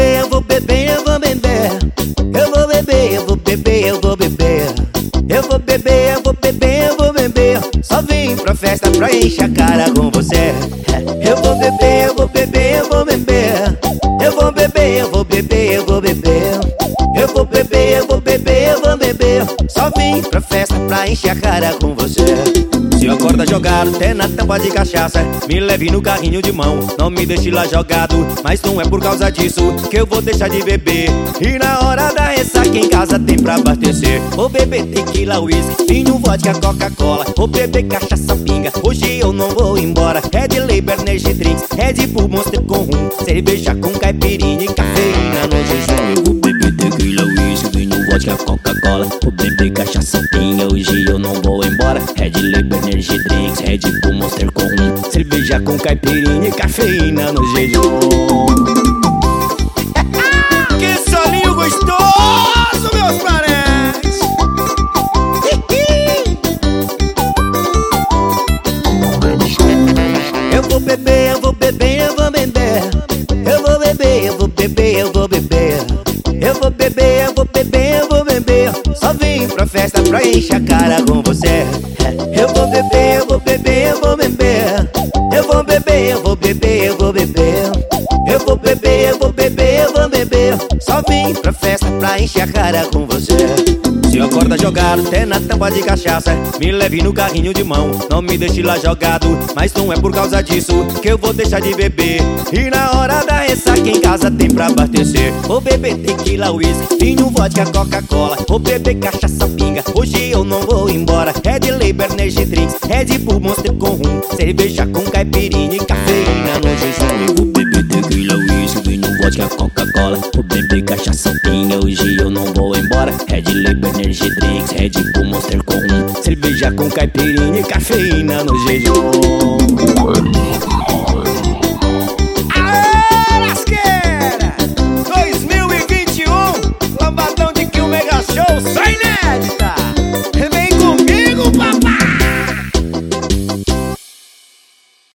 beber, eu vou beber, eu vou beber. Eu vou beber, eu vou beber, eu vou beber. Eu vou beber, eu vou beber, eu vou beber. Só vim pra festa pra encher a cara com você. Eu vou beber, eu vou beber, eu vou beber. Eu vou beber, eu vou beber, eu vou beber. Eu vou beber, eu vou beber, eu vou beber. Só vim pra festa pra encher a cara com você. Se eu acorda jogado, até na tampa de cachaça, me leve no carrinho de mão, não me deixe lá jogado. Mas não é por causa disso que eu vou deixar de beber. E na hora da ressaca em casa tem pra abastecer. Vou beber tequila, whisky, vinho, vodka, Coca-Cola. Vou beber cachaça, pinga, hoje eu não vou embora. Red Label, Energy Drinks, Red Bull, Monster com rum, cerveja com caipirinha e cafeína no jejum. Eu vou beber tequila, whisky, vinho, vodka, Coca-Cola. Vou beber cachaça, pinga, hoje eu não vou embora. Red Label, Energy Drinks, Red Bull, Monster com rum, cerveja com caipirinha e cafeína no jejum. Que solinho gostoso, meus parentes! Eu vou beber, eu vou beber, eu vou beber. Eu vou beber, eu vou beber, eu vou beber. Eu vou beber, eu vou beber, eu vou beber. Só vim pra festa pra encher a cara com você. Eu vou beber, eu vou beber, eu vou beber. Eu vou beber, eu vou beber, eu vou beber. Eu vou beber, eu vou beber, eu vou beber. Só vim pra festa pra encher a cara com você. Se eu acorda jogado, até na tampa de cachaça, me leve no carrinho de mão, não me deixe lá jogado. Mas não é por causa disso que eu vou deixar de beber. E na hora da ressaca em casa tem pra abastecer. Vou beber tequila, whisky, vinho, vodka, Coca-Cola. Vou beber cachaça, pinga, hoje eu não vou embora. Red Label, Energy Drinks, Red Bull, Monster com rum, cerveja com caipirinha e cafeína no jejum. Eu vou beber tequila, whisky, vinho, vodka, Coca-Cola. Vou beber cachaça, pinga, hoje eu não vou embora. Red Label, Energy Drinks, Red Bull, Monster com rum, cerveja com caipirinha e cafeína no jejum.